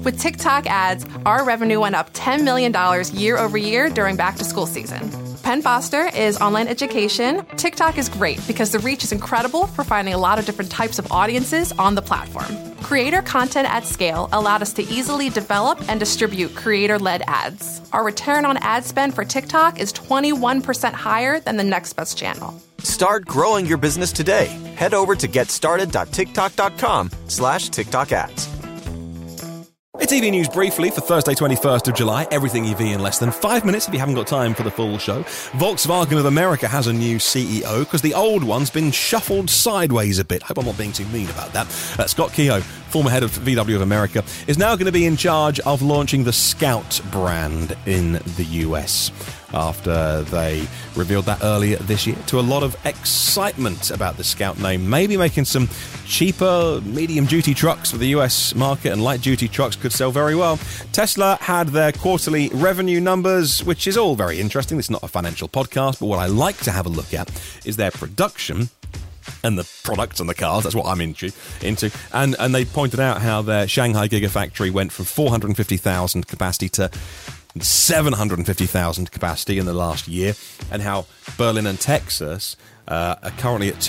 With TikTok ads, our revenue went up $10 million year over year during back-to-school season. Penn Foster is online education. TikTok is great because the reach is incredible for finding a lot of different types of audiences on the platform. Creator content at scale allowed us to easily develop and distribute creator-led ads. Our return on ad spend for TikTok is 21% higher than the next best channel. Start growing your business today. Head over to getstarted.tiktok.com/TikTok ads. It's EV News briefly for Thursday, 21st of July. Everything EV in less than 5 minutes if you haven't got time for the full show. Volkswagen of America has a new CEO because the old one's been shuffled sideways a bit. Hope I'm not being too mean about that. Scott Keogh, former head of VW of America, is now going to be in charge of launching the Scout brand in the US. After they revealed that earlier this year, to a lot of excitement about the Scout name, maybe making some cheaper medium-duty trucks for the US market, and light-duty trucks could sell very well. Tesla had their quarterly revenue numbers, which is all very interesting. It's not a financial podcast, but what I like to have a look at is their production and the products and the cars. That's what I'm into. And they pointed out how their Shanghai Gigafactory went from 450,000 capacity to 750,000 capacity in the last year, and how Berlin and Texas are currently at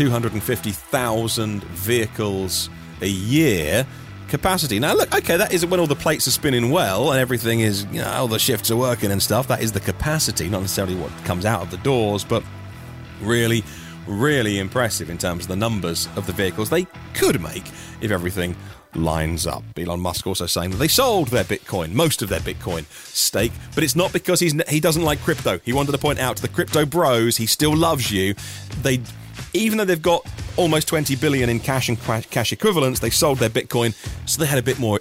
250,000 vehicles a year capacity. Now, look, okay, that is when all the plates are spinning well and everything is, all the shifts are working and stuff. That is the capacity, not necessarily what comes out of the doors, but really, really impressive in terms of the numbers of the vehicles they could make if everything lines up. Elon Musk also saying that they sold their Bitcoin, most of their Bitcoin stake, but it's not because he doesn't like crypto. He wanted to point out to the crypto bros, he still loves you. Even though they've got almost 20 billion in cash and cash equivalents, they sold their Bitcoin, so they had a bit more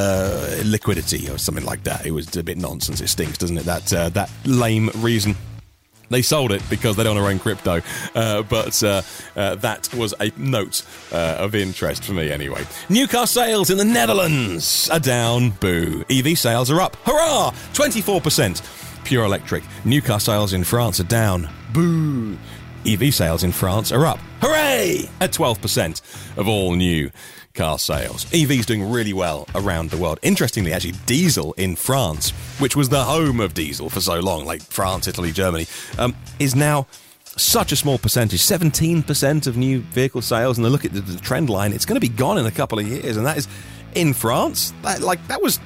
liquidity or something like that. It was a bit nonsense. It stinks, doesn't it? That lame reason. They sold it because they don't want to own crypto, but that was a note of interest for me anyway. New car sales in the Netherlands are down. Boo. EV sales are up. Hurrah! 24%. Pure electric. New car sales in France are down. Boo. EV sales in France are up. Hooray! At 12% of all new car sales. EVs doing really well around the world. Interestingly, actually, diesel in France, which was the home of diesel for so long, like France, Italy, Germany, is now such a small percentage, 17% of new vehicle sales. And look at the trend line, it's going to be gone in a couple of years. And that is in France. That was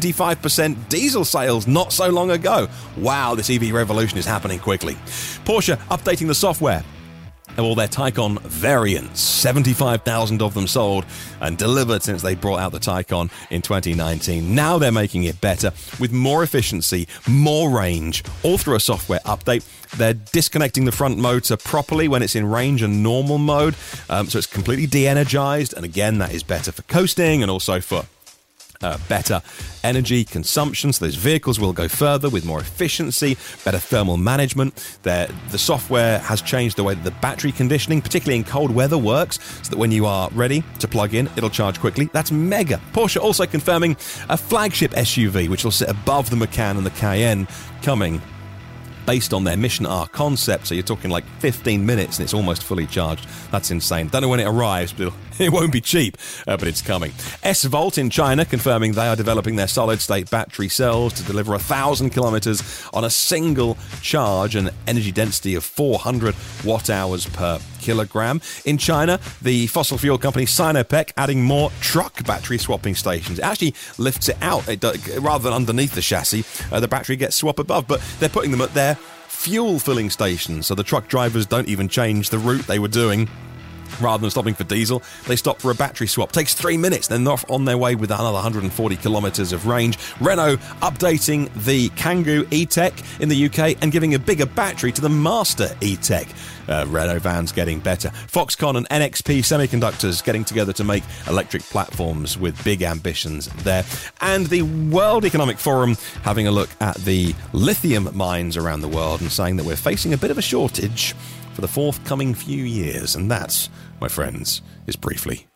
75% diesel sales not so long ago. Wow, this EV revolution is happening quickly. Porsche updating the software of all their Taycan variants. 75,000 of them sold and delivered since they brought out the Taycan in 2019. Now they're making it better with more efficiency, more range, all through a software update. They're disconnecting the front motor properly when it's in range and normal mode, so it's completely de-energized. And again, that is better for coasting and also for better energy consumption, so those vehicles will go further with more efficiency, better thermal management. The software has changed the way that the battery conditioning, particularly in cold weather, works, so that when you are ready to plug in, it'll charge quickly. That's mega. Porsche also confirming a flagship SUV, which will sit above the Macan and the Cayenne, coming based on their Mission R concept. So you're talking like 15 minutes and it's almost fully charged. That's insane. Don't know when it arrives, but it won't be cheap, but it's coming. S-Volt in China confirming they are developing their solid-state battery cells to deliver 1,000 kilometers on a single charge, and energy density of 400 watt-hours per kilogram. In China, the fossil fuel company Sinopec adding more truck battery swapping stations. It actually lifts it out. Rather than underneath the chassis, the battery gets swapped above, but they're putting them at their fuel filling stations, so the truck drivers don't even change the route they were doing. Rather than stopping for diesel, they stop for a battery swap. Takes 3 minutes, then they're off on their way with another 140 kilometres of range. Renault updating the Kangoo E-Tech in the UK and giving a bigger battery to the Master E-Tech. Renault vans getting better. Foxconn and NXP Semiconductors getting together to make electric platforms with big ambitions there. And the World Economic Forum having a look at the lithium mines around the world and saying that we're facing a bit of a shortage for the forthcoming few years. And that's, my friends, is briefly